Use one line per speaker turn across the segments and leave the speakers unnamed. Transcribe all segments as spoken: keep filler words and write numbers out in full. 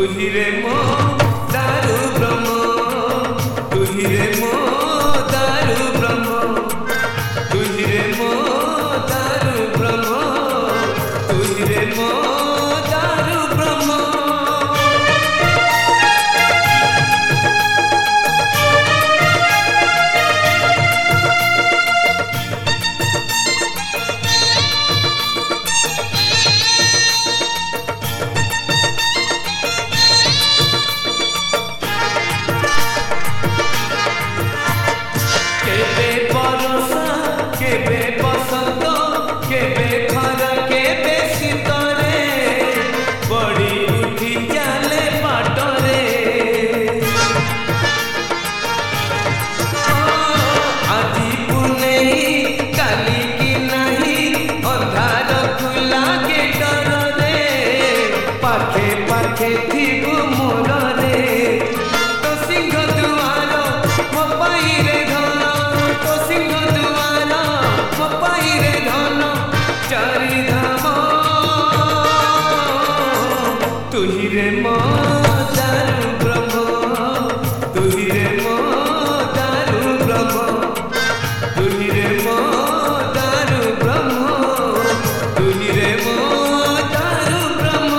तुही रे मो दारु ब्रह्म तुही रे मो दारु ब्रह्म तुही रे मो दारु ब्रह्म तुही रे मो दारु ब्रह्म तुही रे मो दारु ब्रह्म तुही रे मो दारु ब्रह्म तुही रे मो दारु ब्रह्म तुही रे मो दारु ब्रह्म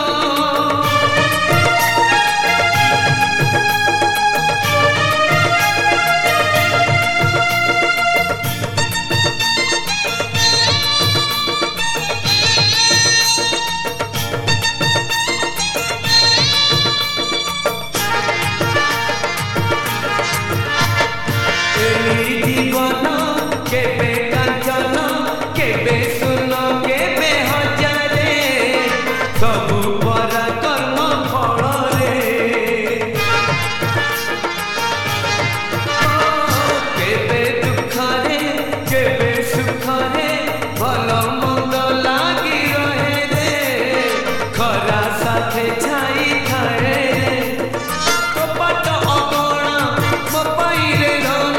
जीवन केबे कांचन केबे सुन केबे हजारे सबु परा कर्म फल रे केबे दुख रे केबे सुख रे भल मंद लागी रहे रे खरा साथे छाई थाए रे कपट अगणा मो पाई रे धन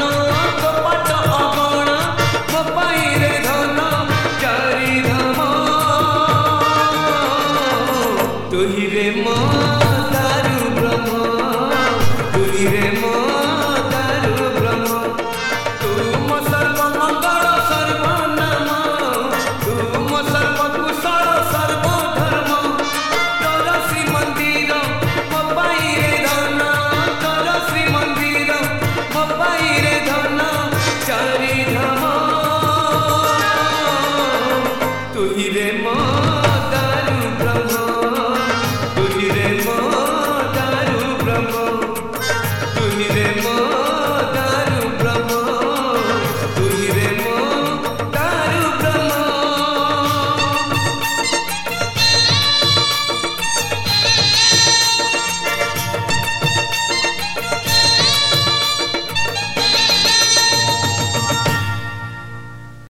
तुही रे मो दारु ब्रह्म तुही रे मो दारु ब्रह्म तुम सर्व मंगल सर्व नाम तुम सर्व कुशल सर्व धर्म तोर श्री मंदिर मो पाई रे धन तोर श्री मंदिर मो पाई रे धन चारि धाम तुही रे मो